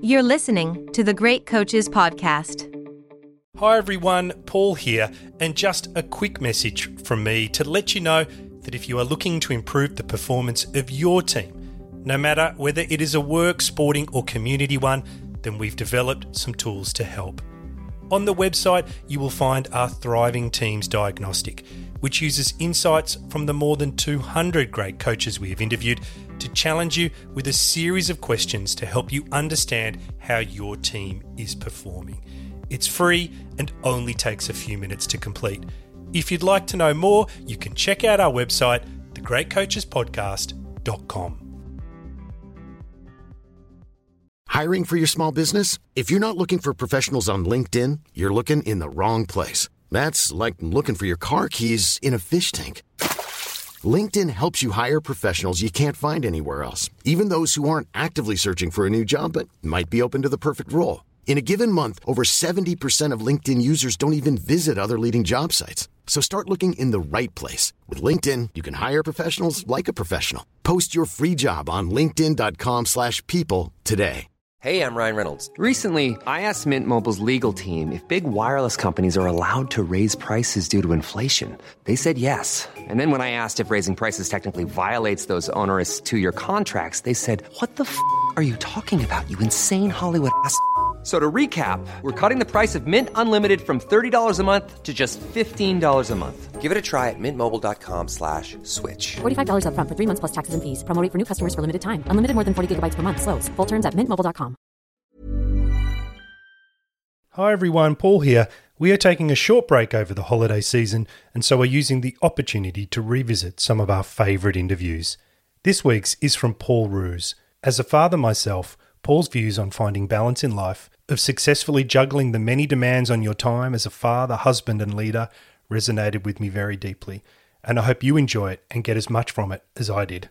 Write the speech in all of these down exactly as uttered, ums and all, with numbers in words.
You're listening to the Great Coaches Podcast. Hi everyone, Paul here, and just a quick message from me to let you know that if you are looking to improve the performance of your team, no matter whether it is a work, sporting or community one, then we've developed some tools to help. On the website, you will find our Thriving Teams Diagnostic, which uses insights from the more than two hundred great coaches we have interviewed to challenge you with a series of questions to help you understand how your team is performing. It's free and only takes a few minutes to complete. If you'd like to know more, you can check out our website, the great coaches podcast dot com. Hiring for your small business? If you're not looking for professionals on LinkedIn, you're looking in the wrong place. That's like looking for your car keys in a fish tank. LinkedIn helps you hire professionals you can't find anywhere else, even those who aren't actively searching for a new job but might be open to the perfect role. In a given month, over seventy percent of LinkedIn users don't even visit other leading job sites. So start looking in the right place. With LinkedIn, you can hire professionals like a professional. Post your free job on linkedin dot com slash people today. Hey, I'm Ryan Reynolds. Recently, I asked Mint Mobile's legal team if big wireless companies are allowed to raise prices due to inflation. They said yes. And then when I asked if raising prices technically violates those onerous two-year contracts, they said, what the f*** are you talking about, you insane Hollywood ass f- So to recap, we're cutting the price of Mint Unlimited from thirty dollars a month to just fifteen dollars a month. Give it a try at mintmobile.com slash switch. forty-five dollars up front for three months plus taxes and fees. Promo rate for new customers for limited time. Unlimited more than forty gigabytes per month. Slows full terms at mint mobile dot com. Hi everyone, Paul here. We are taking a short break over the holiday season and so are using the opportunity to revisit some of our favourite interviews. This week's is from Paul Roos. As a father myself, Paul's views on finding balance in life, of successfully juggling the many demands on your time as a father, husband and leader resonated with me very deeply, and I hope you enjoy it and get as much from it as I did.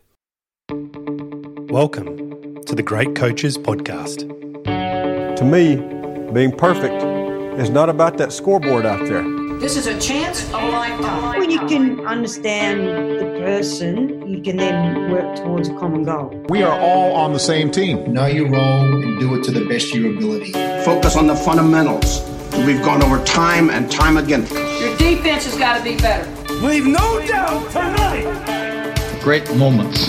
Welcome to the Great Coaches Podcast. To me, being perfect is not about that scoreboard out there. This is a chance of a lifetime. When you can understand the person, you can then work towards a common goal. We are all on the same team. Know your role and do it to the best of your ability. Focus on the fundamentals. We've gone over time and time again. Your defense has got to be better. Leave no doubt tonight. Great moments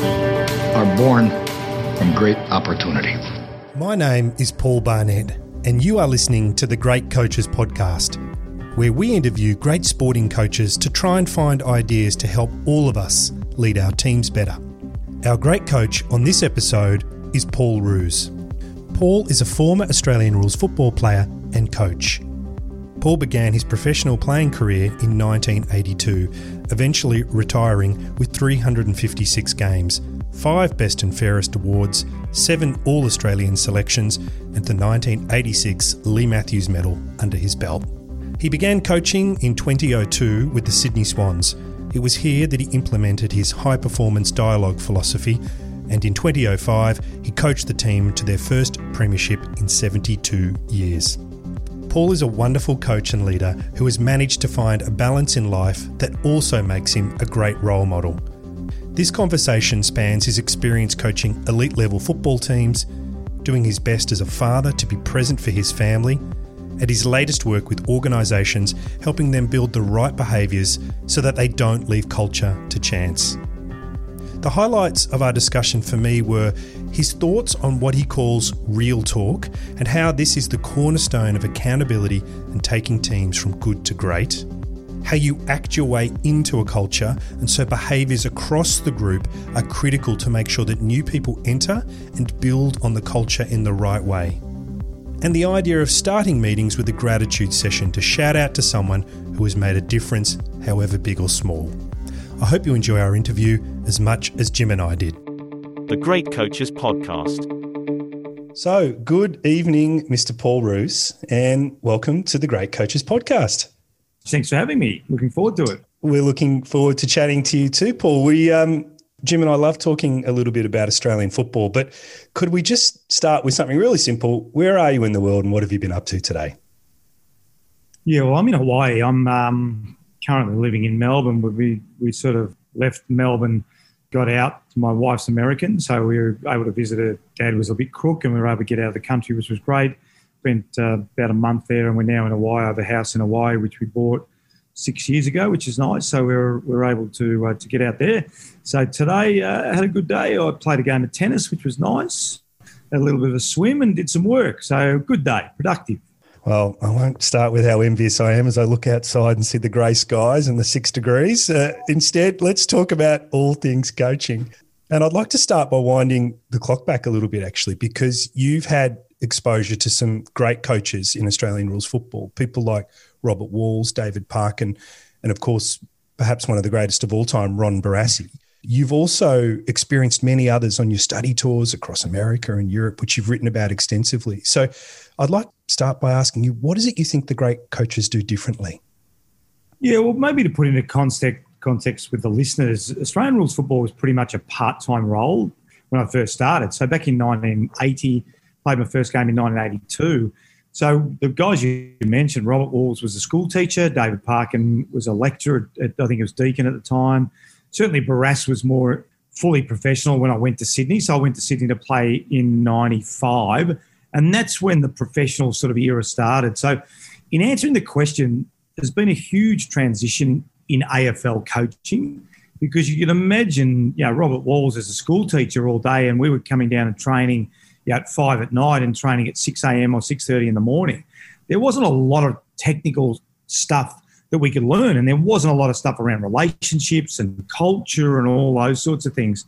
are born from great opportunity. My name is Paul Barnett, and you are listening to the Great Coaches Podcast, where we interview great sporting coaches to try and find ideas to help all of us lead our teams better. Our great coach on this episode is Paul Roos. Paul is a former Australian rules football player and coach. Paul began his professional playing career in nineteen eighty-two, eventually retiring with three hundred fifty-six games, five Best and Fairest awards, seven All-Australian selections, and the nineteen eighty-six Lee Matthews Medal under his belt. He began coaching in twenty oh two with the Sydney Swans. It was here that he implemented his high-performance dialogue philosophy, and in twenty oh five he coached the team to their first premiership in seventy-two years. Paul is a wonderful coach and leader who has managed to find a balance in life that also makes him a great role model. This conversation spans his experience coaching elite-level football teams, doing his best as a father to be present for his family, and his latest work with organisations helping them build the right behaviours so that they don't leave culture to chance. The highlights of our discussion for me were his thoughts on what he calls real talk and how this is the cornerstone of accountability and taking teams from good to great, how you act your way into a culture and so behaviours across the group are critical to make sure that new people enter and build on the culture in the right way, and the idea of starting meetings with a gratitude session to shout out to someone who has made a difference, however big or small. I hope you enjoy our interview as much as Jim and I did. The Great Coaches Podcast. So, good evening, Mister Paul Roos, and welcome to the Great Coaches Podcast. Thanks for having me. Looking forward to it. We're looking forward to chatting to you too, Paul. We, um, Jim and I love talking a little bit about Australian football, but could we just start with something really simple? Where are you in the world and what have you been up to today? Yeah, well, I'm in Hawaii. I'm um, currently living in Melbourne. We we sort of left Melbourne got out. My wife's American, so we were able to visit her. Dad was a bit crook, and we were able to get out of the country, which was great. Spent uh, about a month there, and we're now in Hawaii. I have a house in Hawaii, which we bought six years ago, which is nice. So we were, we were able to uh, to get out there. So today uh, I had a good day. I played a game of tennis, which was nice. Had a little bit of a swim and did some work. So good day, productive. Well, I won't start with how envious I am as I look outside and see the grey skies and the six degrees. Uh, instead, let's talk about all things coaching. And I'd like to start by winding the clock back a little bit, actually, because you've had exposure to some great coaches in Australian rules football, people like Robert Walls, David Parkin, and of course, perhaps one of the greatest of all time, Ron Barassi. You've also experienced many others on your study tours across America and Europe, which you've written about extensively. So I'd like to start by asking you, what is it you think the great coaches do differently? Yeah, well, maybe to put into context, context with the listeners, Australian rules football was pretty much a part-time role when I first started. So back in nineteen eighty, played my first game in nineteen eighty-two. So the guys you mentioned, Robert Walls was a school teacher, David Parkin was a lecturer, at, I think it was Deakin at the time. Certainly Barras was more fully professional when I went to Sydney. So I went to Sydney to play in ninety-five, and that's when the professional sort of era started. So in answering the question, there's been a huge transition in A F L coaching, because you can imagine, you know, Robert Walls as a school teacher all day, and we were coming down and training you know, at five at night and training at six a.m. or six thirty in the morning. There wasn't a lot of technical stuff that we could learn, and there wasn't a lot of stuff around relationships and culture and all those sorts of things.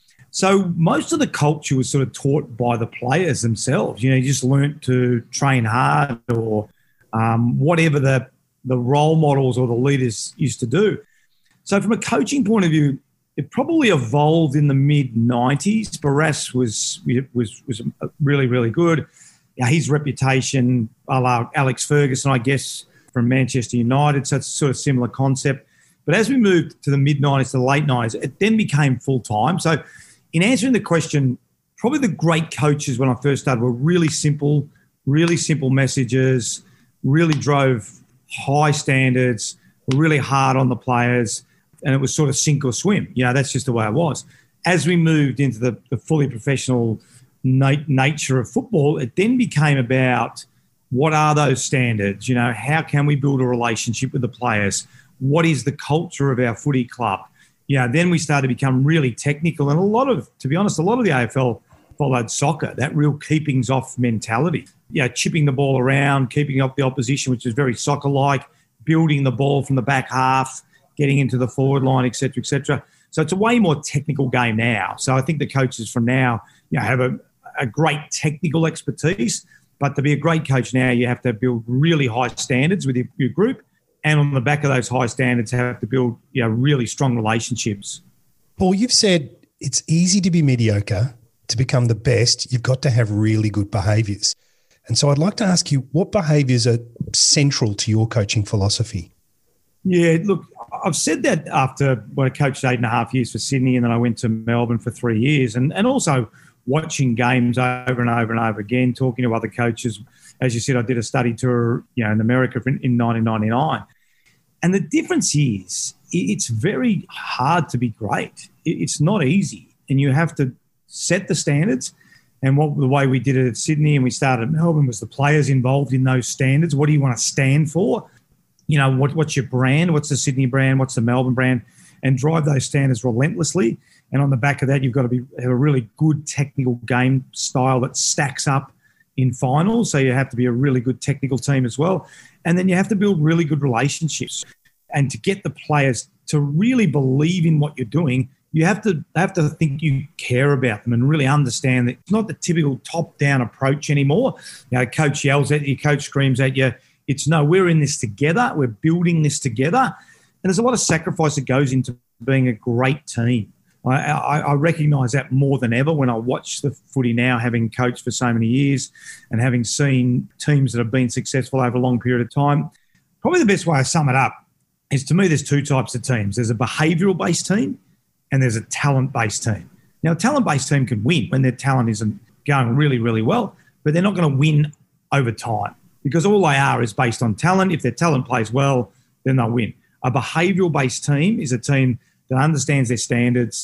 So most of the culture was sort of taught by the players themselves. You know, you just learnt to train hard or um, whatever the, the role models or the leaders used to do. So from a coaching point of view, it probably evolved in the mid nineties. Barras was was was really, really good. Yeah, his reputation, a la Alex Ferguson, I guess, from Manchester United, so it's sort of similar concept. But as we moved to the mid nineties to the late nineties, it then became full-time. So in answering the question, probably the great coaches when I first started were really simple, really simple messages, really drove high standards, were really hard on the players, and it was sort of sink or swim. You know, that's just the way it was. As we moved into the, the fully professional na- nature of football, it then became about what are those standards? You know, how can we build a relationship with the players? What is the culture of our footy club? You know, then we started to become really technical, and a lot of, to be honest, a lot of the A F L followed soccer, that real keepings off mentality. You know, chipping the ball around, keeping up the opposition, which is very soccer-like, building the ball from the back half, getting into the forward line, et cetera, et cetera. So it's a way more technical game now. So I think the coaches from now, you know, have a, a great technical expertise, but to be a great coach now, you have to build really high standards with your, your group, and on the back of those high standards, have to build, you know, really strong relationships. Paul, you've said it's easy to be mediocre. To become the best, you've got to have really good behaviours. And so I'd like to ask you, what behaviours are central to your coaching philosophy? Yeah, look, I've said that after when I coached eight and a half years for Sydney, and then I went to Melbourne for three years, and, and also watching games over and over and over again, talking to other coaches. As you said, I did a study tour, you know, in America in, in nineteen ninety-nine. And the difference is it's very hard to be great. It's not easy, and you have to set the standards. And what the way we did it at Sydney and we started at Melbourne was the players involved in those standards. What do you want to stand for? You know, what, what's your brand? What's the Sydney brand? What's the Melbourne brand? And drive those standards relentlessly. And on the back of that, you've got to be have a really good technical game style that stacks up in finals. So you have to be a really good technical team as well. And then you have to build really good relationships. And to get the players to really believe in what you're doing, you have to have to think you care about them and really understand that it's not the typical top-down approach anymore. You know, coach yells at you, coach screams at you. It's no, we're in this together. We're building this together. And there's a lot of sacrifice that goes into being a great team. I, I, I recognise that more than ever when I watch the footy now, having coached for so many years and having seen teams that have been successful over a long period of time. Probably the best way I sum it up is, to me, there's two types of teams. There's a behavioural-based team and there's a talent-based team. Now, a talent-based team can win when their talent isn't going really, really well, but they're not going to win over time because all they are is based on talent. If their talent plays well, then they'll win. A behavioural-based team is a team that understands their standards,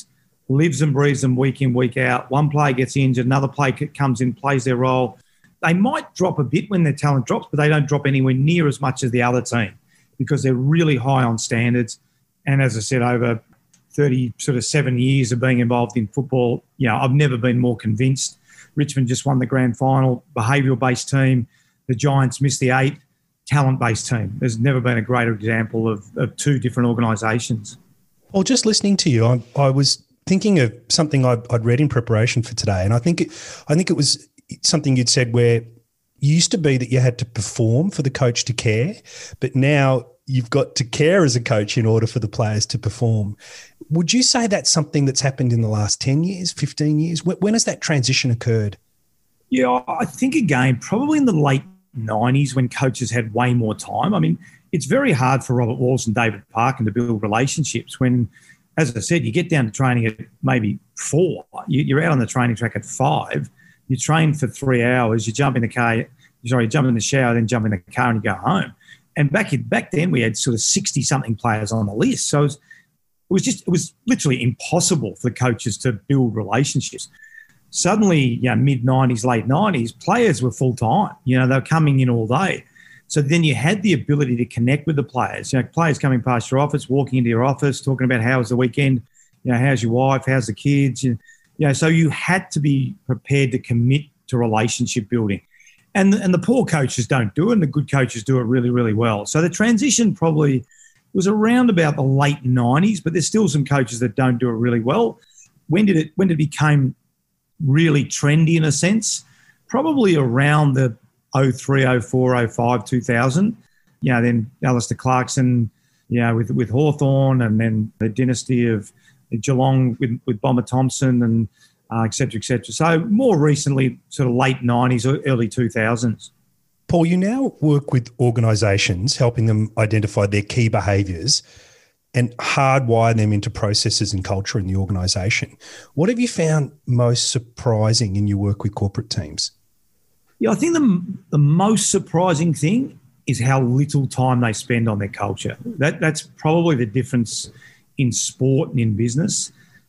lives and breathes them week in, week out. One player gets injured, another player comes in, plays their role. They might drop a bit when their talent drops, but they don't drop anywhere near as much as the other team because they're really high on standards. And as I said, over thirty, sort of seven years of being involved in football, you know, I've never been more convinced. Richmond just won the grand final, behavioural-based team. The Giants missed the eight, talent-based team. There's never been a greater example of, of two different organisations. Well, just listening to you, I, I was thinking of something I'd, I'd read in preparation for today, and I think it, I think it was something you'd said where it used to be that you had to perform for the coach to care, but now you've got to care as a coach in order for the players to perform. Would you say that's something that's happened in the last ten years, fifteen years? When, when has that transition occurred? Yeah, I think, again, probably in the late nineties when coaches had way more time. I mean, it's very hard for Robert Walsh and David Parkin to build relationships when, as I said, you get down to training at maybe four. You're out on the training track at five. You train for three hours. You jump in the car. Sorry, you jump in the shower, then jump in the car and you go home. And back in, back then, we had sort of sixty-something players on the list. So it was, it was just it was literally impossible for the coaches to build relationships. Suddenly, you know, mid nineties, late nineties, players were full time. You know, they were coming in all day. So then you had the ability to connect with the players. You know, players coming past your office, walking into your office, talking about how was the weekend. You know, how's your wife? How's the kids? You, you know, so you had to be prepared to commit to relationship building. And the, and the poor coaches don't do it, and the good coaches do it really, really well. So the transition probably was around about the late nineties, but there's still some coaches that don't do it really well. When did it when did it become really trendy in a sense? Probably around the oh three, oh four, oh five, two thousand. You know, then Alistair Clarkson, you know, with, with Hawthorn, and then the dynasty of Geelong with, with Bomber Thompson and Uh, et cetera, et cetera. So more recently, sort of late nineties, early two thousands. Paul, you now work with organisations, helping them identify their key behaviours and hardwire them into processes and culture in the organisation. What have you found most surprising in your work with corporate teams? Yeah, I think the, the most surprising thing is how little time they spend on their culture. That That's probably the difference in sport and in business.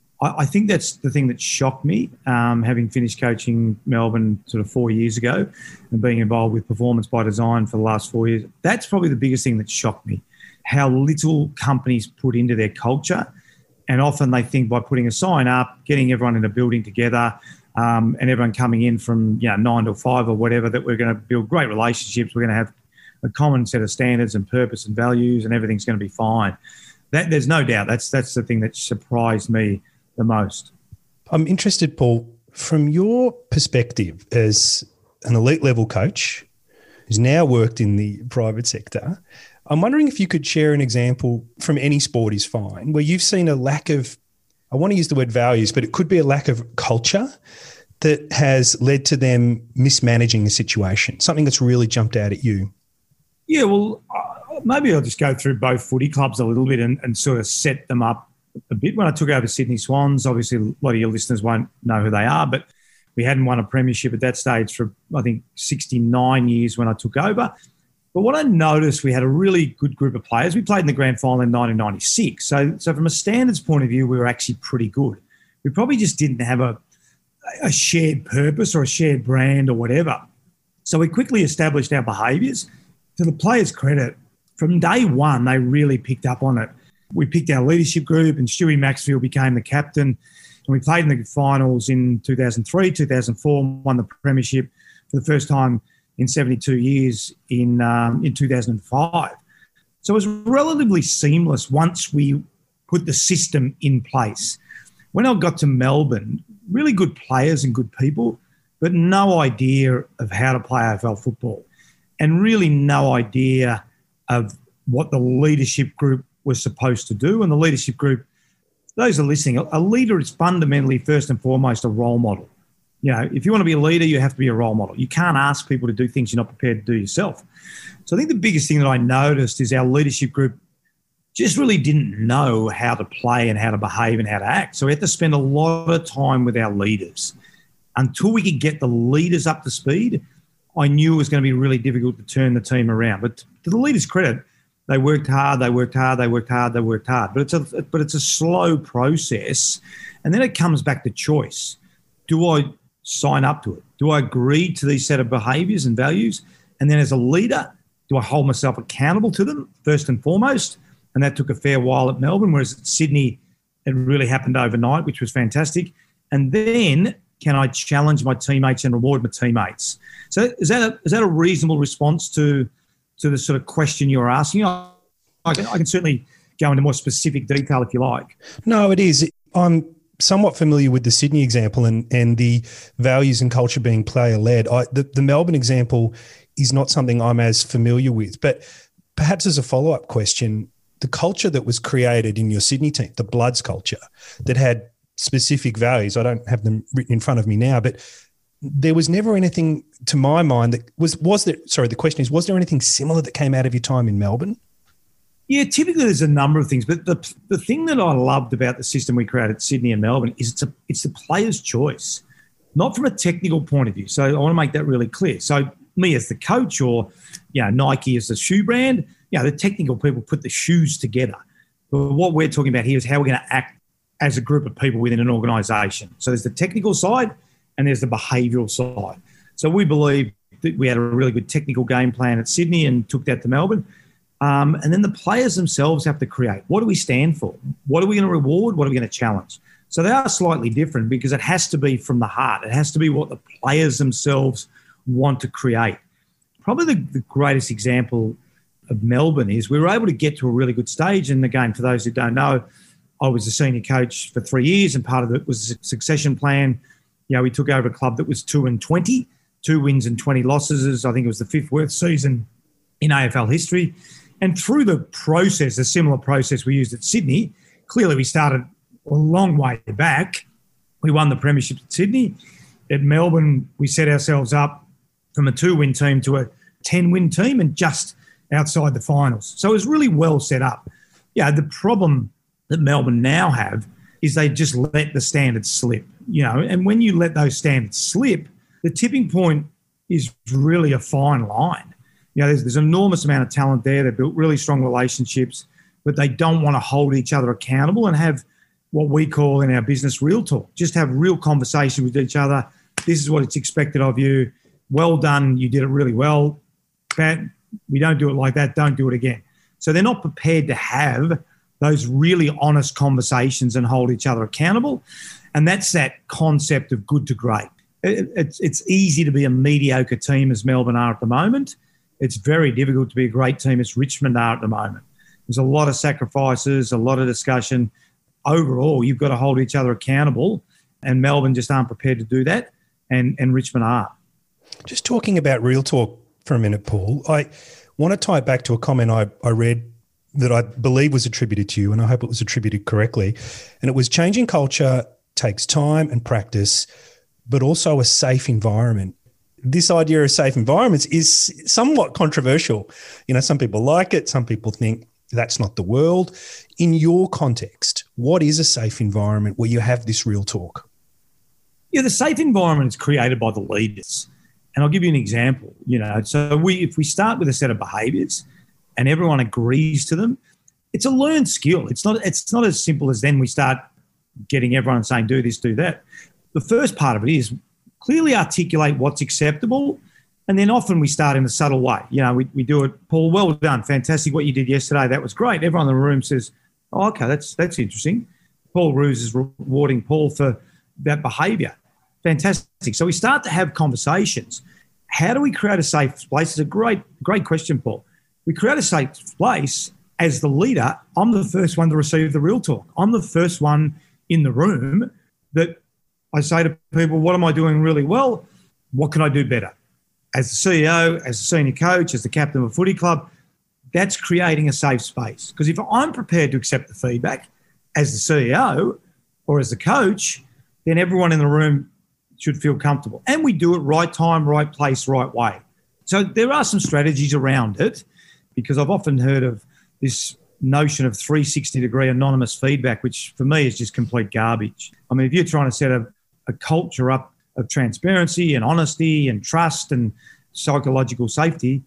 I think that's the thing that shocked me, um, having finished coaching Melbourne sort of four years ago and being involved with Performance by Design for the last four years. That's probably the biggest thing that shocked me, how little companies put into their culture. And often they think by putting a sign up, getting everyone in a building together, um, and everyone coming in from you know nine to five or whatever, that we're going to build great relationships. We're going to have a common set of standards and purpose and values, and everything's going to be fine. That, there's no doubt that's that's the thing that surprised me the most. I'm interested, Paul, from your perspective as an elite level coach who's now worked in the private sector, I'm wondering if you could share an example from any sport is fine, where you've seen a lack of, I want to use the word values, but it could be a lack of culture that has led to them mismanaging the situation, something that's really jumped out at you. Yeah, well, uh, maybe I'll just go through both footy clubs a little bit and, and sort of set them up a bit. When I took over Sydney Swans, obviously a lot of your listeners won't know who they are, but we hadn't won a premiership at that stage for, I think, sixty-nine years when I took over. But what I noticed, we had a really good group of players. We played in the grand final in nineteen ninety-six. So, so from a standards point of view, we were actually pretty good. We probably just didn't have a, a shared purpose or a shared brand or whatever. So we quickly established our behaviours. To the players' credit, from day one, they really picked up on it. We picked our leadership group, and Stewie Maxfield became the captain. And we played in the finals in two thousand three, two thousand four, won the premiership for the first time in seventy-two years in um, in two thousand five. So it was relatively seamless once we put the system in place. When I got to Melbourne, really good players and good people, but no idea of how to play A F L football, and really no idea of what the leadership group was supposed to do. And the leadership group, those are listening, a leader is fundamentally, first and foremost, a role model. You know, if you want to be a leader, you have to be a role model. You can't ask people to do things you're not prepared to do yourself. So I think the biggest thing that I noticed is our leadership group just really didn't know how to play and how to behave and how to act. So we had to spend a lot of time with our leaders. Until we could get the leaders up to speed, I knew it was going to be really difficult to turn the team around. But to the leaders' credit, They worked hard, they worked hard, they worked hard, they worked hard. But it's a but it's a slow process. And then it comes back to choice. Do I sign up to it? Do I agree to these set of behaviours and values? And then as a leader, do I hold myself accountable to them first and foremost? And that took a fair while at Melbourne, whereas at Sydney, it really happened overnight, which was fantastic. And then can I challenge my teammates and reward my teammates? So is that a, is that a reasonable response to to the sort of question you're asking? I, I, can, I can certainly go into more specific detail if you like. No, it is. I'm somewhat familiar with the Sydney example and, and the values and culture being player-led. I, the, the Melbourne example is not something I'm as familiar with. But perhaps as a follow-up question, the culture that was created in your Sydney team, the Bloods culture, that had specific values, I don't have them written in front of me now, but there was never anything, to my mind, that was, was there, sorry, the question is, was there anything similar that came out of your time in Melbourne? Yeah, typically there's a number of things, but the the thing that I loved about the system we created at Sydney and Melbourne is it's a it's the player's choice, not from a technical point of view. So I want to make that really clear. So me as the coach, or you know, Nike as the shoe brand, you know, the technical people put the shoes together. But what we're talking about here is how we're going to act as a group of people within an organisation. So there's the technical side and there's the behavioural side. So we believe that we had a really good technical game plan at Sydney and took that to Melbourne. Um, and then the players themselves have to create. What do we stand for? What are we going to reward? What are we going to challenge? So they are slightly different because it has to be from the heart. It has to be what the players themselves want to create. Probably the, the greatest example of Melbourne is we were able to get to a really good stage. And again, for those who don't know, I was a senior coach for three years and part of it was a succession plan. You know, we took over a club that was two and twenty, two wins and twenty losses. I think it was the fifth worst season in A F L history. And through the process, a similar process we used at Sydney, clearly we started a long way back. We won the premiership at Sydney. At Melbourne, we set ourselves up from a two-win team to a ten-win team and just outside the finals. So it was really well set up. Yeah, the problem that Melbourne now have is they just let the standards slip, you know, and when you let those standards slip, the tipping point is really a fine line. You know, there's, there's an enormous amount of talent there. They've built really strong relationships, but they don't want to hold each other accountable and have what we call in our business real talk. Just have real conversation with each other. This is what it's expected of you. Well done. You did it really well. Bad. We don't do it like that. Don't do it again. So they're not prepared to have those really honest conversations and hold each other accountable. And that's that concept of good to great. It, it's, it's easy to be a mediocre team as Melbourne are at the moment. It's very difficult to be a great team as Richmond are at the moment. There's a lot of sacrifices, a lot of discussion. Overall, you've got to hold each other accountable, and Melbourne just aren't prepared to do that, and, and Richmond are. Just talking about real talk for a minute, Paul, I want to tie it back to a comment I, I read that I believe was attributed to you, and I hope it was attributed correctly. And it was changing culture takes time and practice, but also a safe environment. This idea of safe environments is somewhat controversial. You know, some people like it. Some people think that's not the world. In your context, what is a safe environment where you have this real talk? Yeah, the safe environment is created by the leaders. And I'll give you an example. You know, so we if we start with a set of behaviours and everyone agrees to them, it's a learned skill. It's not, it's not as simple as then we start getting everyone saying, do this, do that. The first part of it is clearly articulate what's acceptable, and then often we start in a subtle way. You know, we, we do it, Paul, well done, fantastic what you did yesterday, that was great. Everyone in the room says, oh, okay, that's that's interesting. Paul Roos is rewarding Paul for that behaviour. Fantastic. So we start to have conversations. How do we create a safe place? It's a great, great question, Paul. We create a safe place. As the leader, I'm the first one to receive the real talk. I'm the first one in the room that I say to people, what am I doing really well? What can I do better? As the C E O, as a senior coach, as the captain of a footy club, that's creating a safe space. Because if I'm prepared to accept the feedback as the C E O or as the coach, then everyone in the room should feel comfortable. And we do it right time, right place, right way. So there are some strategies around it, because I've often heard of this notion of three sixty degree anonymous feedback, which for me is just complete garbage. I mean, if you're trying to set a, a culture up of transparency and honesty and trust and psychological safety,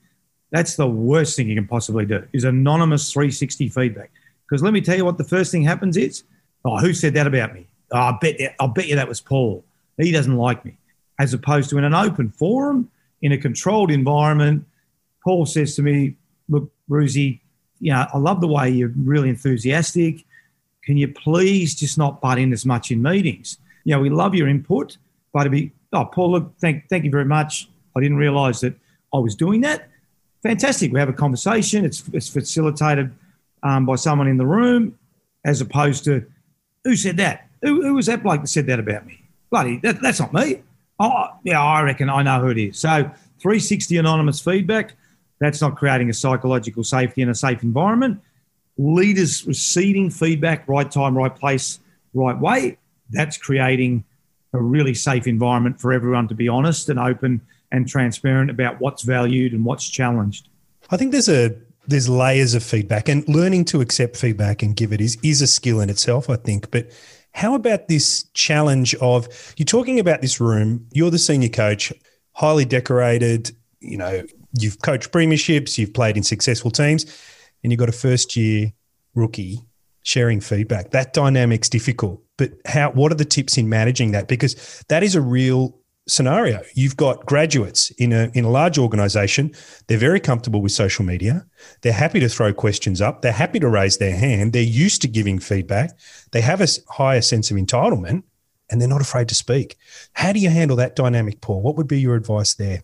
That's the worst thing you can possibly do, is anonymous three sixty feedback. Because let me tell you what the first thing happens is, oh, who said that about me? Oh, I bet that, I'll bet you that was Paul. He doesn't like me. As opposed to in an open forum, in a controlled environment, Paul says to me, look, Brucey, you know, I love the way you're really enthusiastic. Can you please just not butt in as much in meetings? You know, we love your input, but to be, oh, Paul, look, thank, thank you very much. I didn't realise that I was doing that. Fantastic. We have a conversation. It's, it's facilitated um, by someone in the room, as opposed to, who said that? Who, who was that bloke that said that about me? Bloody, that, that's not me. Oh, yeah, I reckon I know who it is. So three sixty anonymous feedback, that's not creating a psychological safety in a safe environment. Leaders receiving feedback, right time, right place, right way, that's creating a really safe environment for everyone to be honest and open and transparent about what's valued and what's challenged. I think there's a there's layers of feedback, and learning to accept feedback and give it is, is a skill in itself, I think. But how about this challenge of, you're talking about this room, you're the senior coach, highly decorated, you know, you've coached premierships, you've played in successful teams, and you've got a first-year rookie sharing feedback. That dynamic's difficult. But how? What are the tips in managing that? Because that is a real scenario. You've got graduates in a in a large organisation. They're very comfortable with social media. They're happy to throw questions up. They're happy to raise their hand. They're used to giving feedback. They have a higher sense of entitlement, and they're not afraid to speak. How do you handle that dynamic, Paul? What would be your advice there?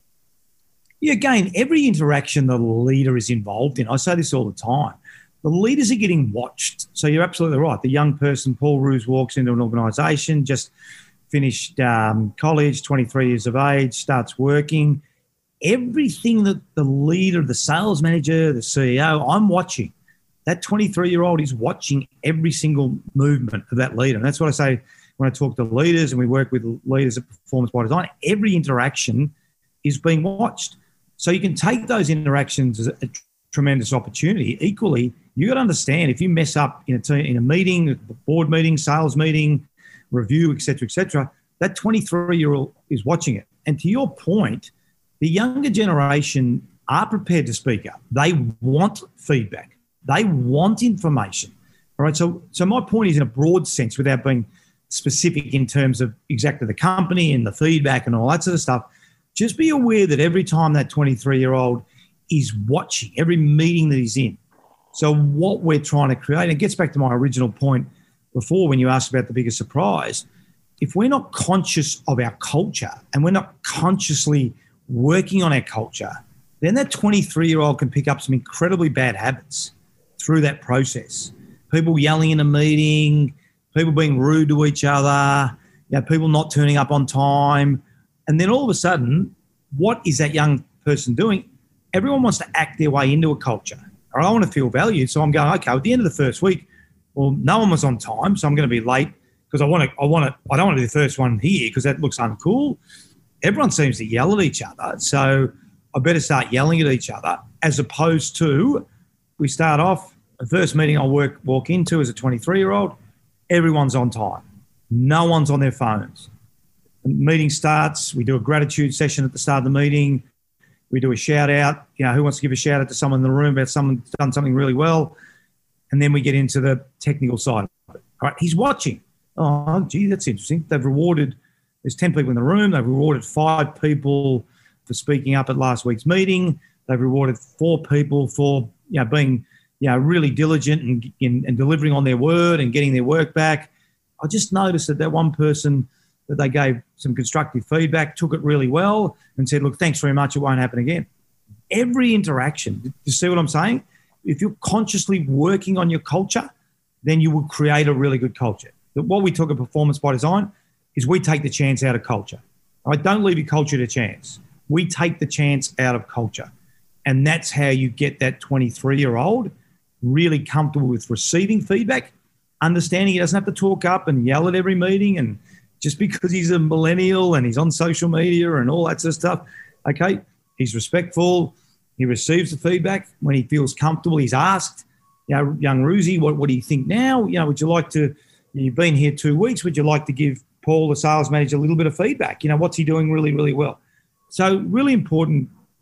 Yeah, again, every interaction the leader is involved in, I say this all the time, the leaders are getting watched. So you're absolutely right. The young person, Paul Roos, walks into an organisation, just finished um, college, twenty-three years of age, starts working. Everything that the leader, the sales manager, the C E O, I'm watching. That twenty-three-year-old is watching every single movement of that leader. And that's what I say when I talk to leaders and we work with leaders at Performance by Design. Every interaction is being watched. So you can take those interactions as a tremendous opportunity. Equally, you got to understand, if you mess up in a team, in a meeting, a board meeting, sales meeting, review, et cetera, et cetera, that twenty-three-year-old is watching it. And to your point, the younger generation are prepared to speak up. They want feedback. They want information. All right. So, so my point is, in a broad sense, without being specific in terms of exactly the company and the feedback and all that sort of stuff, just be aware that every time that twenty-three-year-old is watching, every meeting that he's in. So what we're trying to create, and it gets back to my original point before when you asked about the biggest surprise, if we're not conscious of our culture and we're not consciously working on our culture, then that twenty-three-year-old can pick up some incredibly bad habits through that process. People yelling in a meeting, people being rude to each other, you know, people not turning up on time. And then all of a sudden, what is that young person doing? Everyone wants to act their way into a culture. Or I want to feel valued. So I'm going, okay, at the end of the first week, well, no one was on time, so I'm going to be late because I want to. I want to. I don't want to be the first one here because that looks uncool. Everyone seems to yell at each other, so I better start yelling at each other. As opposed to, we start off the first meeting I work walk into as a twenty-three-year-old. Everyone's on time. No one's on their phones. The meeting starts. We do a gratitude session at the start of the meeting. We do a shout out. You know, who wants to give a shout out to someone in the room about someone who's done something really well? And then we get into the technical side of it. All right, he's watching. Oh, gee, that's interesting. They've rewarded, there's ten people in the room. They've rewarded five people for speaking up at last week's meeting. They've rewarded four people for, you know, being, you know, really diligent and, in, and delivering on their word and getting their work back. I just noticed that that one person that they gave some constructive feedback, took it really well and said, look, thanks very much. It won't happen again. Every interaction, do you see what I'm saying? If you're consciously working on your culture, then you will create a really good culture. What we talk about Performance by Design is we take the chance out of culture. All right, don't leave your culture to chance. We take the chance out of culture. And that's how you get that twenty-three-year-old really comfortable with receiving feedback, understanding he doesn't have to talk up and yell at every meeting, and just because he's a millennial and he's on social media and all that sort of stuff, okay, he's respectful. He receives the feedback. When he feels comfortable, he's asked, you know, young Roosie, what, what do you think now? You know, would you like to, you've been here two weeks, would you like to give Paul, the sales manager, a little bit of feedback? You know, what's he doing really, really well? So really important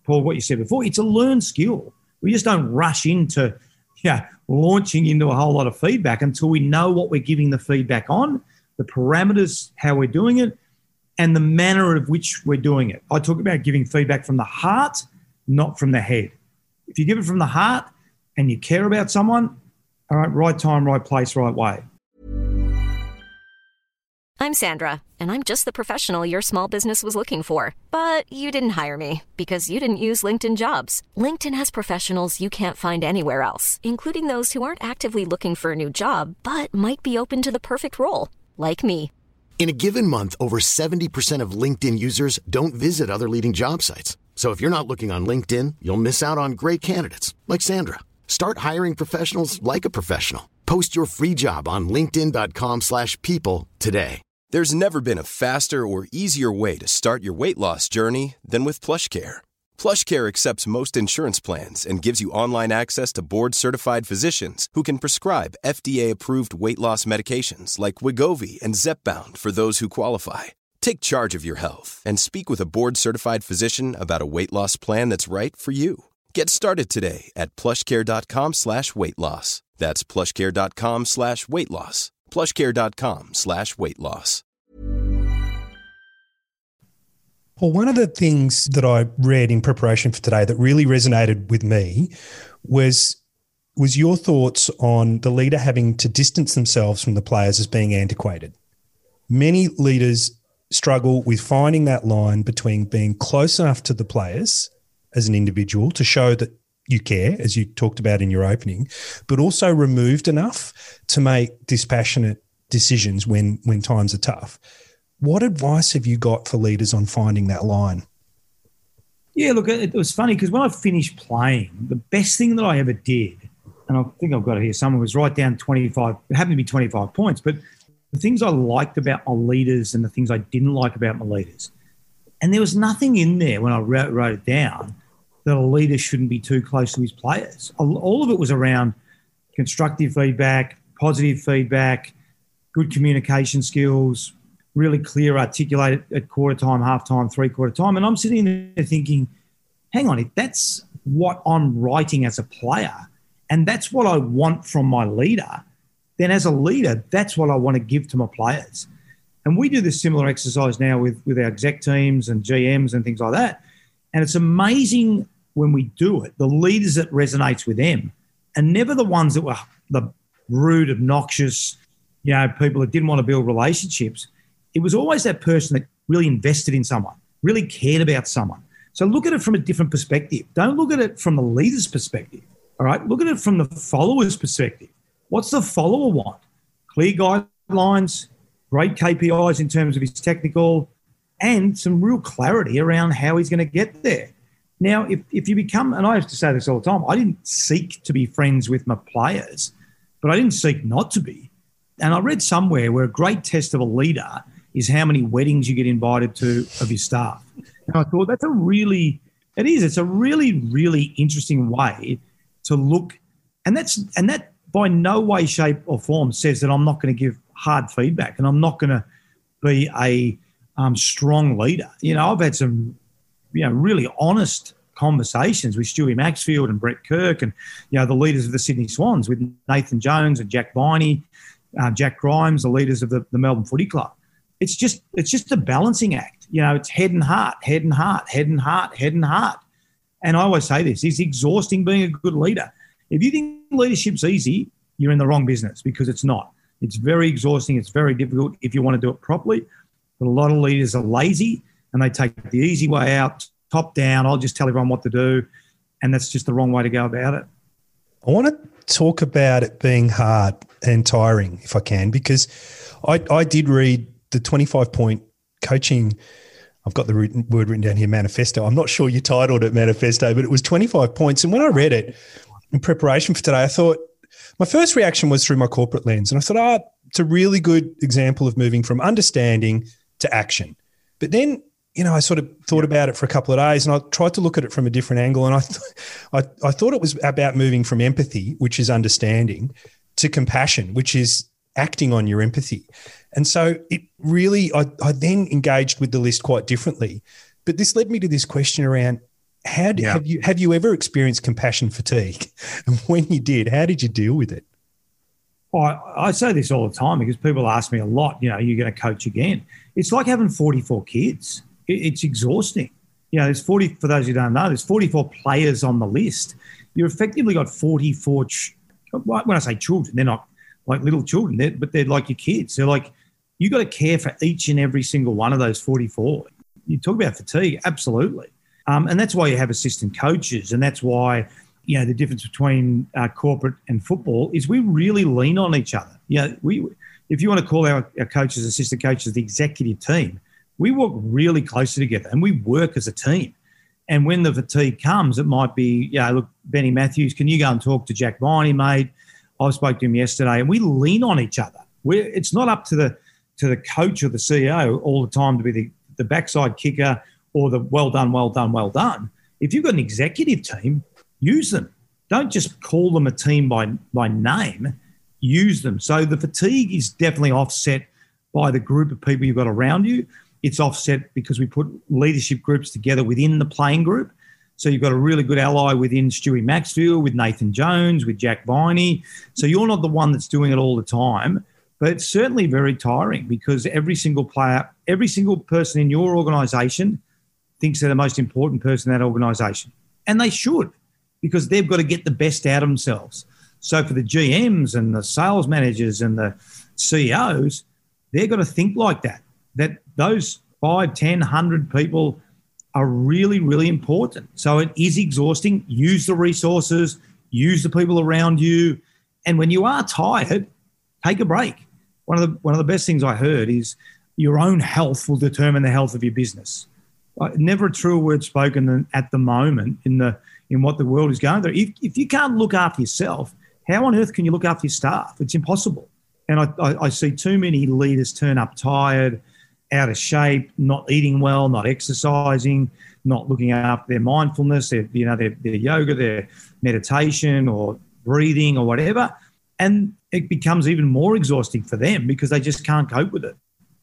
Paul, what you said before, it's a learned skill. We just don't rush into yeah, launching into a whole lot of feedback until we know what we're giving the feedback on, the parameters, how we're doing it, and the manner of which we're doing it. I talk about giving feedback from the heart, not from the head. If you give it from the heart and you care about someone, all right, right time, right place, right way. I'm Sandra, and I'm just the professional your small business was looking for. But you didn't hire me because you didn't use LinkedIn Jobs. LinkedIn has professionals you can't find anywhere else, including those who aren't actively looking for a new job, but might be open to the perfect role, like me. In a given month, over seventy percent of LinkedIn users don't visit other leading job sites. So if you're not looking on LinkedIn, you'll miss out on great candidates like Sandra. Start hiring professionals like a professional. Post your free job on linkedin dot com slash people today. There's never been a faster or easier way to start your weight loss journey than with PlushCare. PlushCare accepts most insurance plans and gives you online access to board-certified physicians who can prescribe F D A-approved weight loss medications like Wegovy and Zepbound for those who qualify. Take charge of your health and speak with a board-certified physician about a weight loss plan that's right for you. Get started today at plushcare.com slash weight loss. That's plushcare.com slash weight loss. plushcare.com slash weight loss. Well, one of the things that I read in preparation for today that really resonated with me was, was your thoughts on the leader having to distance themselves from the players as being antiquated. Many leaders struggle with finding that line between being close enough to the players as an individual to show that you care, as you talked about in your opening, but also removed enough to make dispassionate decisions when when times are tough. What advice have you got for leaders on finding that line? Yeah, look, it was funny because when I finished playing, the best thing that I ever did, and I think I've got it here, someone was write down twenty-five, it happened to be twenty-five points, but the things I liked about my leaders and the things I didn't like about my leaders. And there was nothing in there when I wrote, wrote it down that a leader shouldn't be too close to his players. All of it was around constructive feedback, positive feedback, good communication skills, really clear, articulate at quarter time, half time, three quarter time. And I'm sitting there thinking, hang on, if that's what I'm writing as a player and that's what I want from my leader, then as a leader, that's what I want to give to my players. And we do this similar exercise now with, with our exec teams and G Ms and things like that. And it's amazing when we do it, the leaders that resonates with them and never the ones that were the rude, obnoxious, you know, people that didn't want to build relationships. It was always that person that really invested in someone, really cared about someone. So look at it from a different perspective. Don't look at it from the leader's perspective, all right? Look at it from the follower's perspective. What's the follower want? Clear guidelines, great K P Is in terms of his technical, and some real clarity around how he's going to get there. Now, if, if you become, and I have to say this all the time, I didn't seek to be friends with my players, but I didn't seek not to be. And I read somewhere where a great test of a leader is how many weddings you get invited to of your staff. And I thought that's a really, it is, it's a really, really interesting way to look. And that's, and that by no way, shape or form says that I'm not going to give hard feedback and I'm not going to be a um, strong leader. You know, I've had some, you know, really honest conversations with Stewie Maxfield and Brett Kirk and, you know, the leaders of the Sydney Swans with Nathan Jones and Jack Viney, uh, Jack Grimes, the leaders of the, the Melbourne Footy Club. It's just, it's just a balancing act. You know, it's head and heart, head and heart, head and heart, head and heart. And I always say this, it's exhausting being a good leader. If you think leadership's easy, you're in the wrong business because it's not. It's very exhausting. It's very difficult if you want to do it properly. But a lot of leaders are lazy and they take the easy way out, top down. I'll just tell everyone what to do. And that's just the wrong way to go about it. I want to talk about it being hard and tiring, if I can, because I, I did read the twenty-five point coaching. I've got the word written down here, manifesto. I'm not sure you titled it manifesto, but it was twenty-five points. And when I read it in preparation for today, I thought, my first reaction was through my corporate lens. And I thought, oh, it's a really good example of moving from understanding to action. But then, you know, I sort of thought about it for a couple of days and I tried to look at it from a different angle. And I, th- I, I thought it was about moving from empathy, which is understanding, to compassion, which is acting on your empathy. And so it really, I, I then engaged with the list quite differently. But this led me to this question around, How do, Yeah. have you have you ever experienced compassion fatigue? And when you did, how did you deal with it? Well, I, I say this all the time because people ask me a lot, you know, you're going to coach again. It's like having forty-four kids. It, it's exhausting. You know, there's forty, for those who don't know, there's forty-four players on the list. You've effectively got forty-four, ch- when I say children, they're not like little children, they're, but they're like your kids. They're like, you got to care for each and every single one of those forty-four. You talk about fatigue, absolutely. Um, and that's why you have assistant coaches. And that's why, you know, the difference between uh, corporate and football is we really lean on each other. You know, we, if you want to call our, our coaches, assistant coaches, the executive team, we work really closely together and we work as a team. And when the fatigue comes, it might be, yeah, you know, look, Benny Matthews, can you go and talk to Jack Viney, mate? I spoke to him yesterday, and we lean on each other. We're, it's not up to the to the coach or the C E O all the time to be the, the backside kicker or the well done, well done, well done. If you've got an executive team, use them. Don't just call them a team by, by name. Use them. So the fatigue is definitely offset by the group of people you've got around you. It's offset because we put leadership groups together within the playing group. So you've got a really good ally within Stewie Maxfield, with Nathan Jones, with Jack Viney. So you're not the one that's doing it all the time, but it's certainly very tiring because every single player, every single person in your organisation thinks they're the most important person in that organisation. And they should, because they've got to get the best out of themselves. So for the G Ms and the sales managers and the C E Os, they've got to think like that, that those five, ten, one hundred people are really, really important. So it is exhausting. Use the resources, use the people around you. And when you are tired, take a break. One of the one of the best things I heard is your own health will determine the health of your business. Never a truer word spoken than at the moment in the in what the world is going through. If, if you can't look after yourself, how on earth can you look after your staff? It's impossible. And I, I, I see too many leaders turn up tired, out of shape, not eating well, not exercising, not looking after their mindfulness, their, you know, their, their yoga, their meditation or breathing or whatever. And it becomes even more exhausting for them because they just can't cope with it.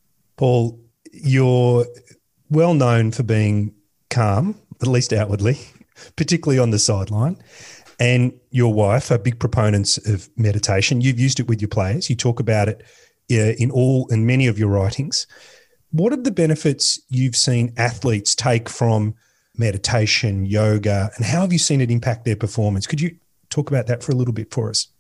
Paul, you're well known for being calm, at least outwardly, particularly on the sideline. And your wife are big proponents of meditation. You've used it with your players. You talk about it uh, in all in many of your writings. What are the benefits you've seen athletes take from meditation, yoga, and how have you seen it impact their performance? Could you talk about that for a little bit for us?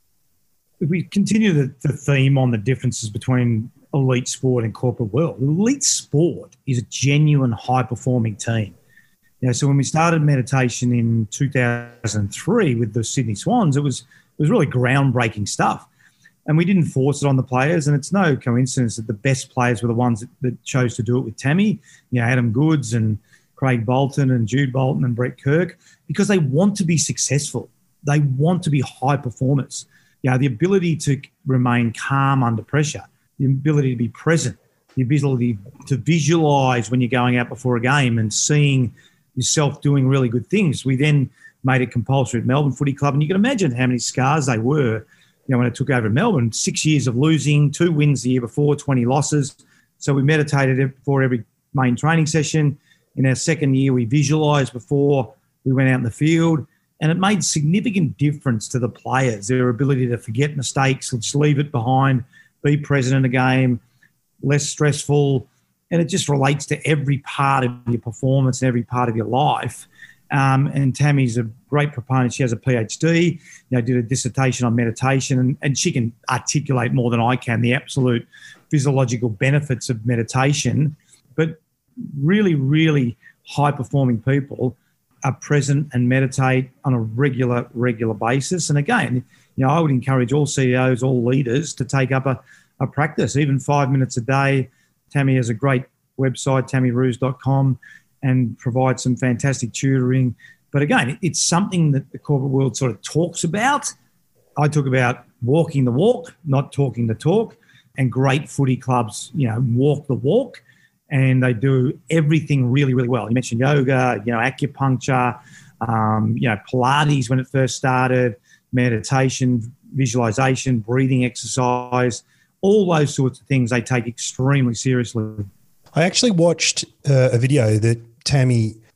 If we continue the, the theme on the differences between elite sport and corporate world, elite sport is a genuine high-performing team. You know, so when we started meditation in two thousand three with the Sydney Swans, it was it was really groundbreaking stuff. And we didn't force it on the players, and it's no coincidence that the best players were the ones that, that chose to do it with Tammy, you know, Adam Goods and Craig Bolton and Jude Bolton and Brett Kirk, because they want to be successful. They want to be high performers. You know, the ability to remain calm under pressure, the ability to be present, the ability to visualise when you're going out before a game and seeing yourself doing really good things. We then made it compulsory at Melbourne Footy Club, and you can imagine how many scars they were. You know, when I took over in Melbourne, six years of losing, two wins the year before, twenty losses. So we meditated before every main training session. In our second year, we visualised before we went out in the field. And it made significant difference to the players, their ability to forget mistakes, just leave it behind, be present in a game, less stressful. And it just relates to every part of your performance and every part of your life. Um, and Tammy's a great proponent. She has a PhD, you know, did a dissertation on meditation, and, and she can articulate more than I can the absolute physiological benefits of meditation. But really, really high-performing people are present and meditate on a regular, regular basis. And again, you know, I would encourage all C E Os, all leaders to take up a, a practice, even five minutes a day. Tammy has a great website, tammy roos dot com, and provides some fantastic tutoring. But again, it's something that the corporate world sort of talks about. I talk about walking the walk, not talking the talk, and great footy clubs, you know, walk the walk, and they do everything really, really well. You mentioned yoga, you know, acupuncture, um, you know, Pilates when it first started, meditation, visualization, breathing exercise, all those sorts of things they take extremely seriously. I actually watched uh, a video that Tammy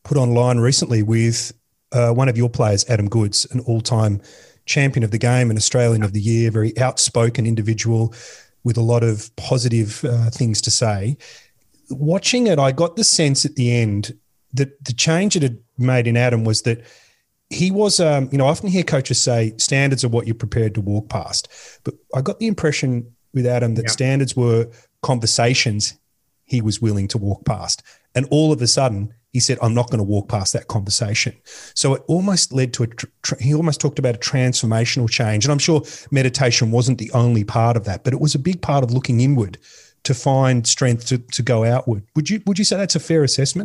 put online recently with uh, one of your players, Adam Goodes, an all-time champion of the game and Australian of the Year, very outspoken individual with a lot of positive uh, things to say. Watching it, I got the sense at the end that the change it had made in Adam was that he was, um, you know, I often hear coaches say standards are what you're prepared to walk past. But I got the impression with Adam that yeah. standards were conversations he was willing to walk past. And all of a sudden, he said, I'm not going to walk past that conversation. So it almost led to a, tr- he almost talked about a transformational change. And I'm sure meditation wasn't the only part of that, but it was a big part of looking inward to find strength to, to go outward. Would you would you say that's a fair assessment?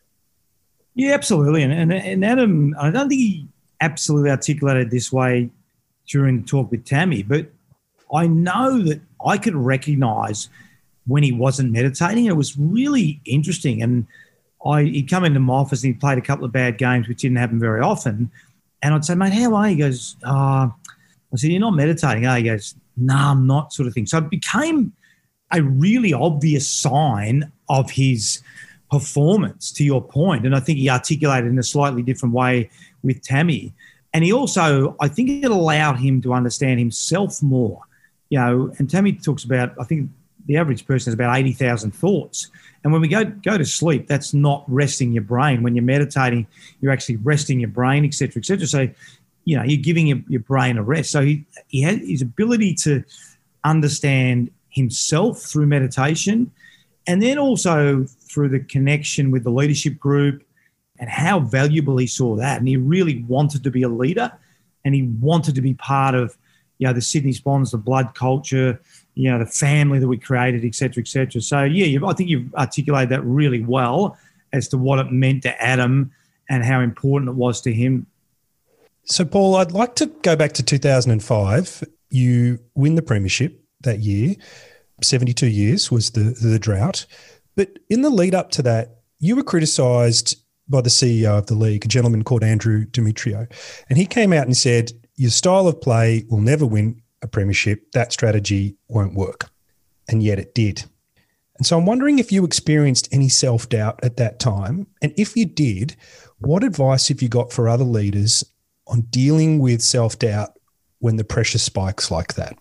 Yeah, absolutely. And, and, and Adam, I don't think he absolutely articulated this way during the talk with Tammy, but I know that I could recognise when he wasn't meditating. It was really interesting. And I, he'd come into my office and he'd played a couple of bad games, which didn't happen very often. And I'd say, mate, how are you? He goes, uh, I said, you're not meditating, are you? He goes, no, nah, I'm not, sort of thing. So it became a really obvious sign of his performance, to your point. And I think he articulated in a slightly different way with Tammy. And he also, I think it allowed him to understand himself more. You know, and Tammy talks about, I think the average person has about eighty thousand thoughts. And when we go go to sleep, that's not resting your brain. When you're meditating, you're actually resting your brain, et cetera, et cetera. So, you know, you're giving your, your brain a rest. So he, he had his ability to understand himself through meditation, and then also through the connection with the leadership group and how valuable he saw that. And he really wanted to be a leader, and he wanted to be part of, you know, the Sydney Swans, the blood culture, you know, the family that we created, et cetera, et cetera. So, yeah, you've, I think you've articulated that really well as to what it meant to Adam and how important it was to him. So, Paul, I'd like to go back to two thousand five. You win the premiership that year. seventy-two years was the, the drought. But in the lead up to that, you were criticised by the C E O of the league, a gentleman called Andrew Demetriou. And he came out and said, your style of play will never win a premiership. That strategy won't work. And yet it did. And so I'm wondering if you experienced any self-doubt at that time. And if you did, what advice have you got for other leaders on dealing with self-doubt when the pressure spikes like that?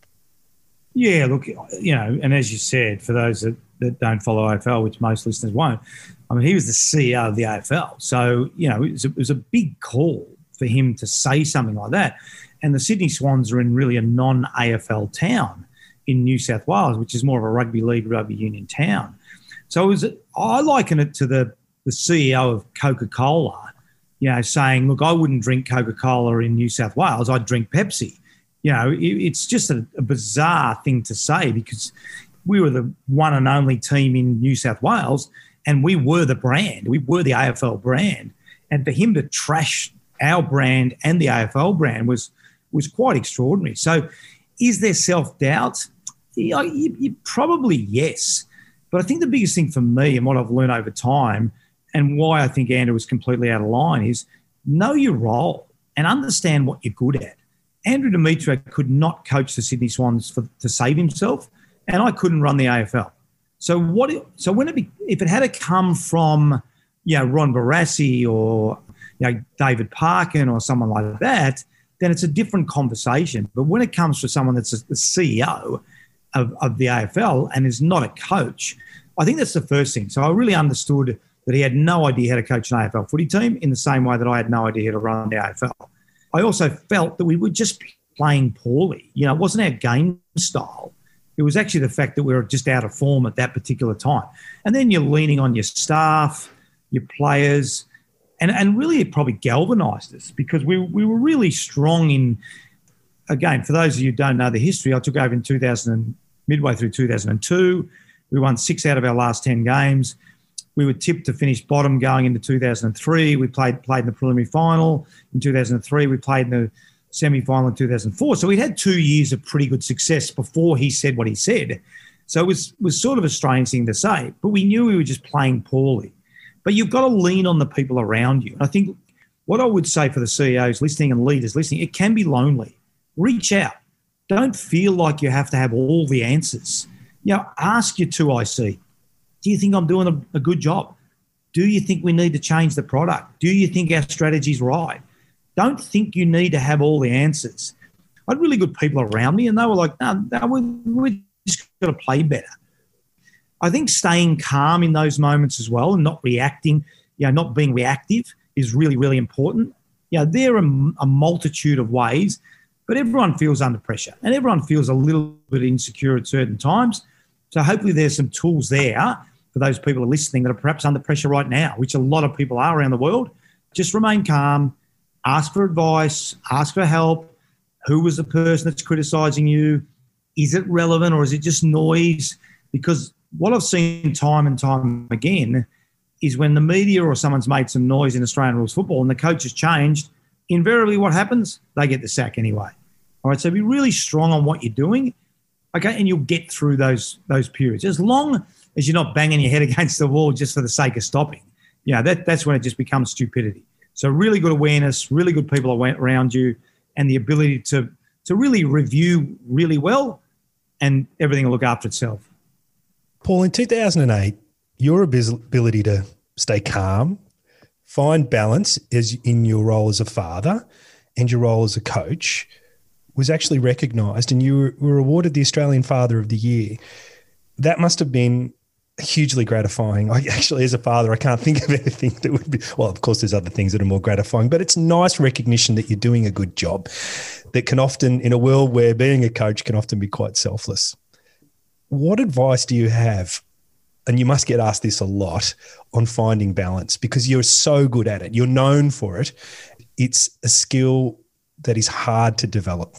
Yeah, look, you know, and as you said, for those that, that don't follow A F L, which most listeners won't, I mean, he was the C E O of the A F L. So, you know, it was a, it was a big call for him to say something like that. And the Sydney Swans are in really a non-A F L town in New South Wales, which is more of a rugby league, rugby union town. So it was, I liken it to the, the C E O of Coca-Cola, you know, saying, look, I wouldn't drink Coca-Cola in New South Wales, I'd drink Pepsi. You know, it, it's just a, a bizarre thing to say, because we were the one and only team in New South Wales and we were the brand. We were the A F L brand. And for him to trash our brand and the A F L brand was was quite extraordinary. So is there self-doubt? Yeah, you, you, probably yes. But I think the biggest thing for me and what I've learned over time, and why I think Andrew was completely out of line, is know your role and understand what you're good at. Andrew Demetriou could not coach the Sydney Swans for, to save himself, and I couldn't run the A F L. So what? So when it be, if it had to come from, you know, Ron Barassi or, you know, David Parkin or someone like that, then it's a different conversation. But when it comes to someone that's the C E O of, of the A F L and is not a coach, I think that's the first thing. So I really understood that he had no idea how to coach an A F L footy team in the same way that I had no idea how to run the A F L. I also felt that we were just playing poorly. You know, it wasn't our game style. It was actually the fact that we were just out of form at that particular time. And then you're leaning on your staff, your players, and, and really it probably galvanised us, because we we were really strong in, again, for those of you who don't know the history, I took over in two thousand, midway through two thousand two. We won six out of our last ten games. We were tipped to finish bottom going into two thousand three. We played played in the preliminary final in two thousand three. We played in the semi-final in two thousand four. So we'd had two years of pretty good success before he said what he said. So it was, was sort of a strange thing to say, but we knew we were just playing poorly. But you've got to lean on the people around you. And I think what I would say for the C E Os listening and leaders listening, it can be lonely. Reach out. Don't feel like you have to have all the answers. You know, ask your two I C. Do you think I'm doing a, a good job? Do you think we need to change the product? Do you think our strategy's right? Don't think you need to have all the answers. I had really good people around me, and they were like, no, no we, we just got to play better. I think staying calm in those moments as well and not reacting, you know, not being reactive is really, really important. You know, there are a multitude of ways, but everyone feels under pressure and everyone feels a little bit insecure at certain times. So hopefully there's some tools there for those people who are listening that are perhaps under pressure right now, which a lot of people are around the world. Just remain calm, ask for advice, ask for help. Who was the person that's criticising you? Is it relevant or is it just noise? Because what I've seen time and time again is when the media or someone's made some noise in Australian rules football and the coach has changed, invariably what happens? They get the sack anyway. All right, so be really strong on what you're doing, okay, and you'll get through those those periods. As long as you're not banging your head against the wall just for the sake of stopping, you know, that, that's when it just becomes stupidity. So really good awareness, really good people around you, and the ability to, to really review really well, and everything will look after itself. Paul, in two thousand eight, your ability to stay calm, find balance as in your role as a father and your role as a coach was actually recognised, and you were awarded the Australian Father of the Year. That must have been hugely gratifying. I actually, as a father, I can't think of anything that would be, well, of course there's other things that are more gratifying, but it's nice recognition that you're doing a good job that can often, in a world where being a coach can often be quite selfless. What advice do you have, and you must get asked this a lot, on finding balance, because you're so good at it, you're known for it. It's a skill that is hard to develop.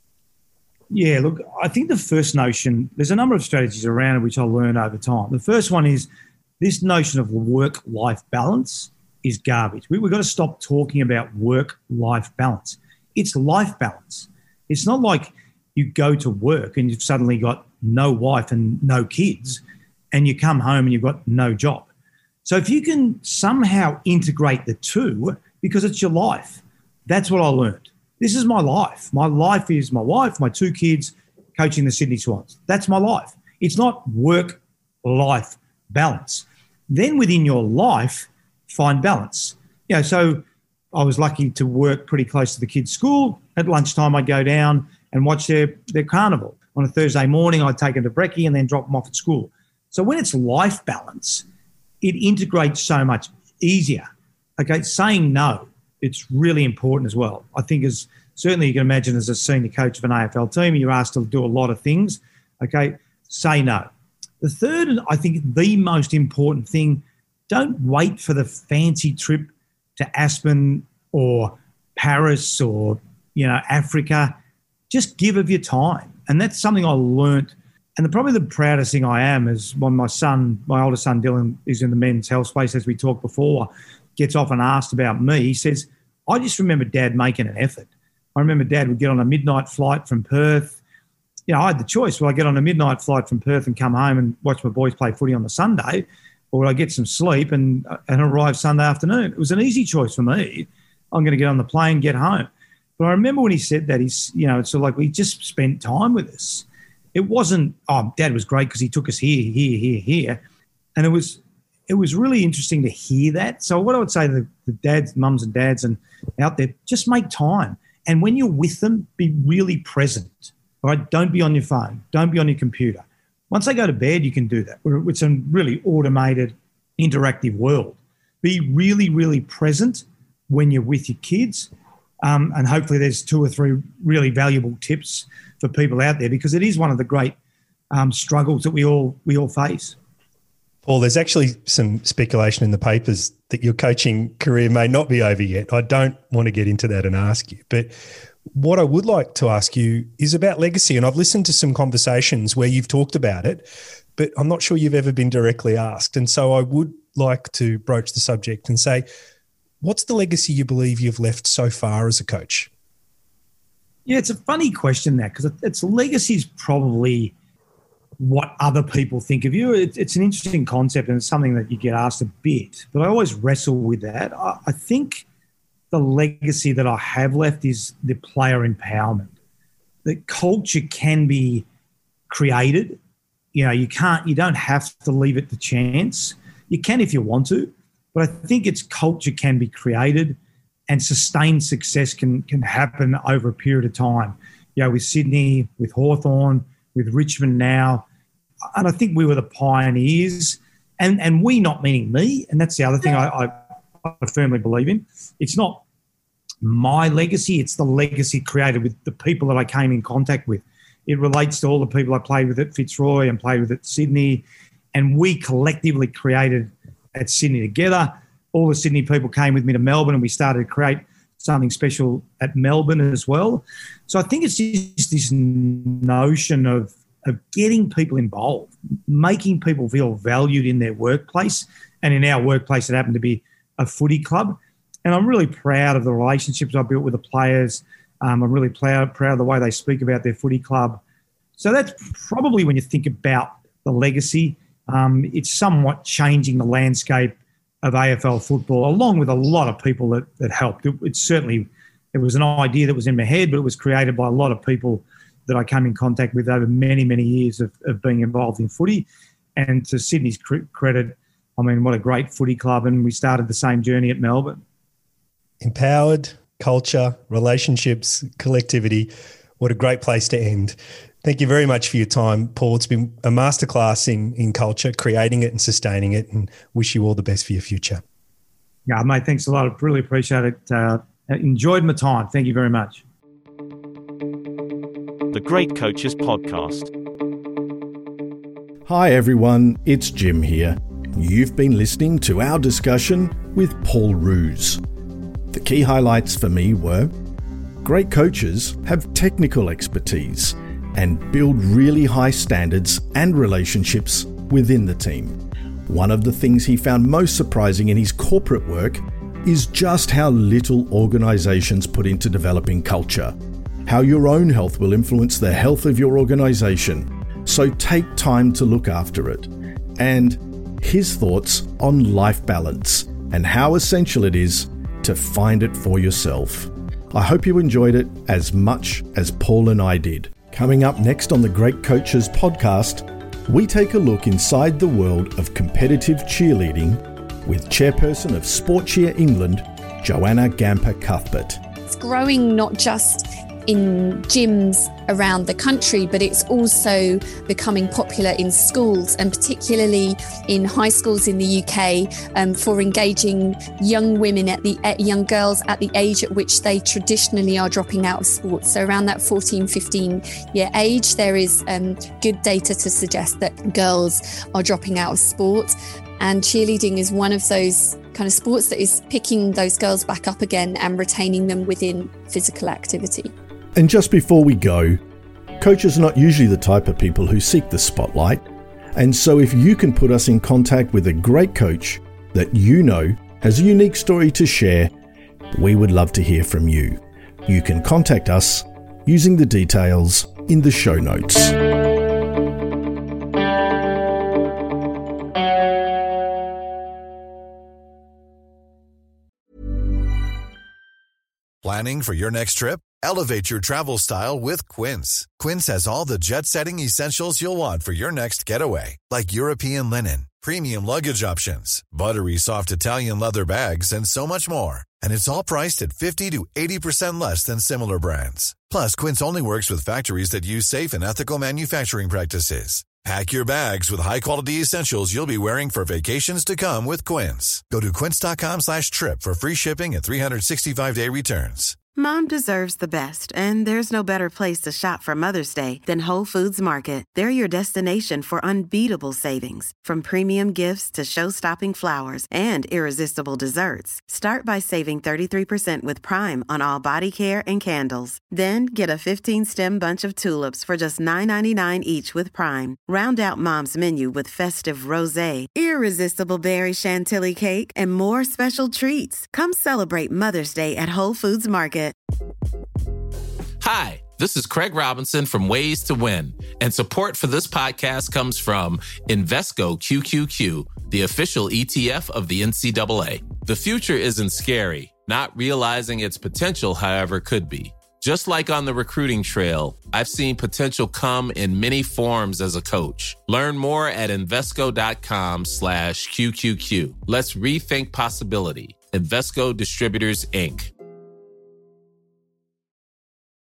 Yeah, look, I think the first notion, there's a number of strategies around it which I learned over time. The first one is this notion of work-life balance is garbage. We, we've got to stop talking about work-life balance. It's life balance. It's not like you go to work and you've suddenly got no wife and no kids and you come home and you've got no job. So if you can somehow integrate the two, because it's your life, that's what I learned. This is my life. My life is my wife, my two kids, coaching the Sydney Swans. That's my life. It's not work-life balance. Then within your life, find balance. You know, so I was lucky to work pretty close to the kids' school. At lunchtime, I'd go down and watch their, their carnival. On a Thursday morning, I'd take them to brekkie and then drop them off at school. So when it's life balance, it integrates so much easier. Okay, saying no, it's really important as well. I think as certainly you can imagine as a senior coach of an A F L team, you're asked to do a lot of things. Okay, say no. The third, and I think the most important thing, don't wait for the fancy trip to Aspen or Paris or, you know, Africa. Just give of your time. And that's something I learnt. And the, probably the proudest thing I am is when my son, my older son Dylan, is in the men's health space, as we talked before, gets often asked about me. He says, I just remember Dad making an effort. I remember Dad would get on a midnight flight from Perth. You know, I had the choice. Will I get on a midnight flight from Perth and come home and watch my boys play footy on the Sunday, or would I get some sleep and, and arrive Sunday afternoon? It was an easy choice for me. I'm going to get on the plane, get home. But I remember when he said that, he's, you know, it's sort of like we just spent time with us. It wasn't, oh, Dad was great because he took us here, here, here, here. And it was it was really interesting to hear that. So what I would say to the, the dads, mums and dads and out there, just make time. And when you're with them, be really present. All right? Don't be on your phone. Don't be on your computer. Once they go to bed, you can do that. It's a really automated, interactive world. Be really, really present when you're with your kids. Um, and hopefully there's two or three really valuable tips for people out there, because it is one of the great um, struggles that we all we all face. Paul, there's actually some speculation in the papers that your coaching career may not be over yet. I don't want to get into that and ask you, but what I would like to ask you is about legacy. And I've listened to some conversations where you've talked about it, but I'm not sure you've ever been directly asked. And so I would like to broach the subject and say, what's the legacy you believe you've left so far as a coach? Yeah, it's a funny question, that, because it's legacy is probably what other people think of you. It, it's an interesting concept, and it's something that you get asked a bit, but I always wrestle with that. I, I think the legacy that I have left is the player empowerment. The culture can be created. You know, you can't, you don't have to leave it to chance. You can if you want to. But I think it's culture can be created and sustained success can, can happen over a period of time. You know, with Sydney, with Hawthorn, with Richmond now. And I think we were the pioneers. And and we, not meaning me, and that's the other thing I, I, I firmly believe in. It's not my legacy, it's the legacy created with the people that I came in contact with. It relates to all the people I played with at Fitzroy and played with at Sydney. And we collectively created at Sydney together. All the Sydney people came with me to Melbourne and we started to create something special at Melbourne as well. So I think it's just this notion of, of getting people involved, making people feel valued in their workplace. And in our workplace, it happened to be a footy club. And I'm really proud of the relationships I built with the players. Um, I'm really proud, proud of the way they speak about their footy club. So that's probably when you think about the legacy, um, it's somewhat changing the landscape of A F L football, along with a lot of people that, that helped. It, it certainly, it was an idea that was in my head, but it was created by a lot of people that I came in contact with over many, many years of, of being involved in footy. And to Sydney's credit, I mean, what a great footy club. And we started the same journey at Melbourne. Empowered, culture, relationships, collectivity. What a great place to end. Thank you very much for your time, Paul. It's been a masterclass in, in culture, creating it and sustaining it, and wish you all the best for your future. Yeah, mate, thanks a lot. I really appreciate it. Uh, enjoyed my time. Thank you very much. The Great Coaches Podcast. Hi, everyone. It's Jim here. You've been listening to our discussion with Paul Roos. The key highlights for me were great coaches have technical expertise and build really high standards and relationships within the team. One of the things he found most surprising in his corporate work is just how little organizations put into developing culture, how your own health will influence the health of your organization. So take time to look after it. And his thoughts on life balance and how essential it is to find it for yourself. I hope you enjoyed it as much as Paul and I did. Coming up next on the Great Coaches Podcast, we take a look inside the world of competitive cheerleading with chairperson of Sport Cheer England, Joanna Gamper Cuthbert. It's growing not just in gyms around the country, but it's also becoming popular in schools, and particularly in high schools in the U K, um, for engaging young women at the uh, young girls at the age at which they traditionally are dropping out of sports. So around that fourteen, fifteen year age, there is um, good data to suggest that girls are dropping out of sport. And cheerleading is one of those kind of sports that is picking those girls back up again and retaining them within physical activity. And just before we go, coaches are not usually the type of people who seek the spotlight. And so if you can put us in contact with a great coach that you know has a unique story to share, we would love to hear from you. You can contact us using the details in the show notes. Planning for your next trip? Elevate your travel style with Quince. Quince has all the jet-setting essentials you'll want for your next getaway, like European linen, premium luggage options, buttery soft Italian leather bags, and so much more. And it's all priced at fifty to eighty percent less than similar brands. Plus, Quince only works with factories that use safe and ethical manufacturing practices. Pack your bags with high-quality essentials you'll be wearing for vacations to come with Quince. Go to quince.com slash trip for free shipping and three sixty-five day returns. Mom deserves the best, and there's no better place to shop for Mother's Day than Whole Foods Market. They're your destination for unbeatable savings, from premium gifts to show-stopping flowers and irresistible desserts. Start by saving thirty-three percent with Prime on all body care and candles. Then get a fifteen stem bunch of tulips for just nine ninety-nine each with Prime. Round out Mom's menu with festive rosé, irresistible berry chantilly cake, and more special treats. Come celebrate Mother's Day at Whole Foods Market. Hi, this is Craig Robinson from Ways to Win, and support for this podcast comes from Invesco Q Q Q, the official E T F of the N C double A. The future isn't scary. Not realizing its potential, however, could be. Just like on the recruiting trail, I've seen potential come in many forms as a coach. Learn more at Invesco.com slash QQQ. Let's rethink possibility. Invesco Distributors, Incorporated.